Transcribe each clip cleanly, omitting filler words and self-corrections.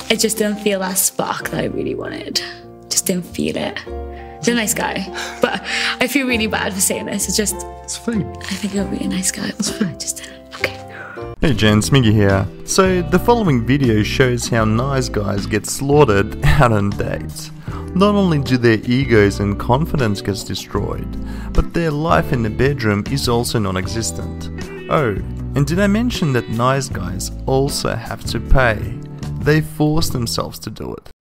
I just didn't feel that spark that I really wanted. Just didn't feel it. He's a nice guy, but I feel really bad for saying this. It's fine. I think he'll be a nice guy. It's fine. I just didn't. Okay. Hey gents, Miggy here. So the following video shows how nice guys get slaughtered out on dates. Not only do their egos and confidence get destroyed, but their life in the bedroom is also non-existent. Oh, and did I mention that nice guys also have to pay? They force themselves to do it.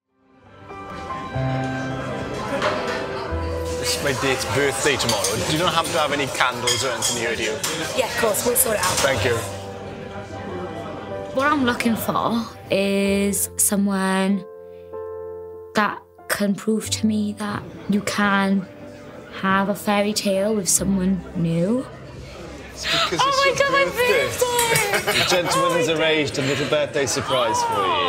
It's my date's birthday tomorrow. You don't have to have any candles or anything here, do you? Yeah, of course, we'll sort it out. Thank you. What I'm looking for is someone that can prove to me that you can have a fairy tale with someone new. Because Oh my it's your god, my birthday. birthday! The gentleman has arranged a little birthday surprise for you.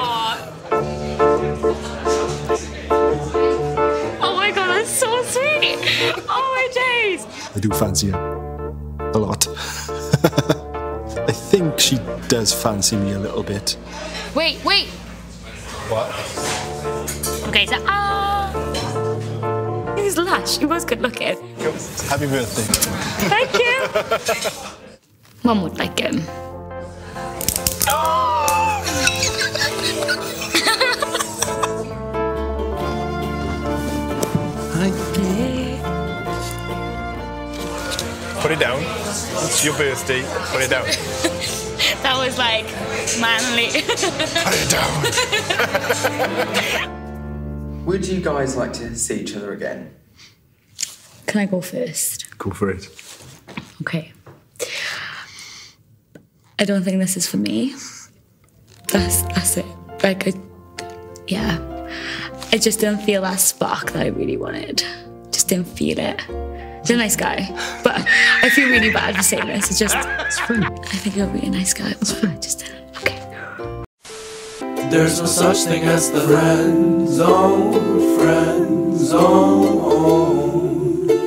Oh my god, that's so sweet! Oh my days! I do fancy her. A lot. I think she does fancy me a little bit. Wait. What? Okay, so he's lush. He was good looking. Happy birthday. Thank you. Mum would like him. Hi. Put it down. It's your birthday. Put it down. That was like manly. Put it down. Would you guys like to see each other again? Can I go first? Go for it. Okay. I don't think this is for me. That's it. Like, I just didn't feel that spark that I really wanted. Just didn't feel it. He's a nice guy, but I feel really bad for saying this. It's fine. I think he'll be a nice guy. I just didn't. Okay. There's no such thing as the friend zone, friend zone.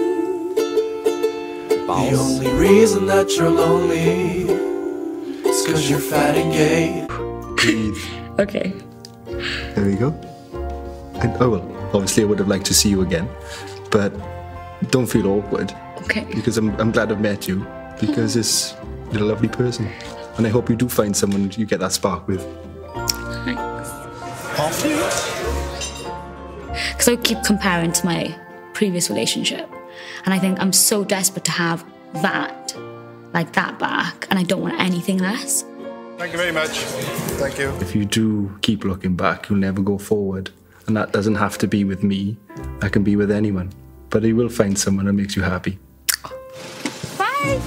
The only reason that you're lonely is 'cause you're fat and gay. Breathe. Okay. There we go. Obviously I would have liked to see you again, but don't feel awkward. Okay. Because I'm glad I've met you, because you're a lovely person. And I hope you do find someone you get that spark with. Thanks. Off you? Because I keep comparing to my previous relationship, and I think I'm so desperate to have that back, and I don't want anything less. Thank you very much. Thank you. If you do keep looking back, you'll never go forward. And that doesn't have to be with me. That can be with anyone. But you will find someone that makes you happy. Bye.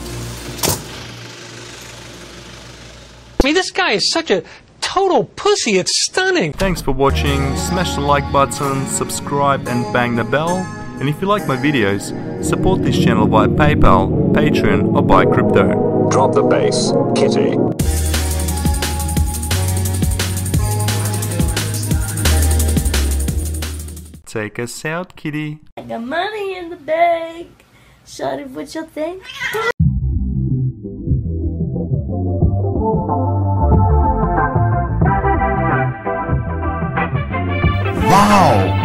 I mean, this guy is such a total pussy, it's stunning. Thanks for watching, smash the like button, subscribe and bang the bell. And if you like my videos, support this channel via PayPal, Patreon or buy crypto. Drop the bass, Kitty. Take us out, kitty. I got money in the bag. Shawty, what you think? Wow!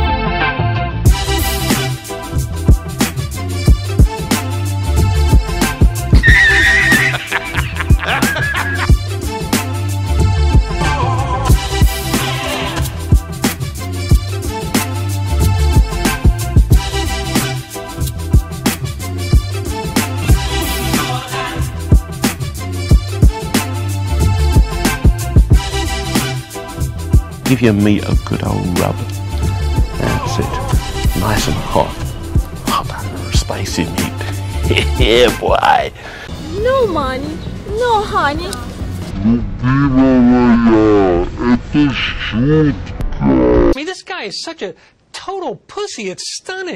Give your meat a good old rub. That's it. Nice and hot. Hot and spicy meat. Yeah, boy. No money, no honey. I mean, this guy is such a total pussy, it's stunning.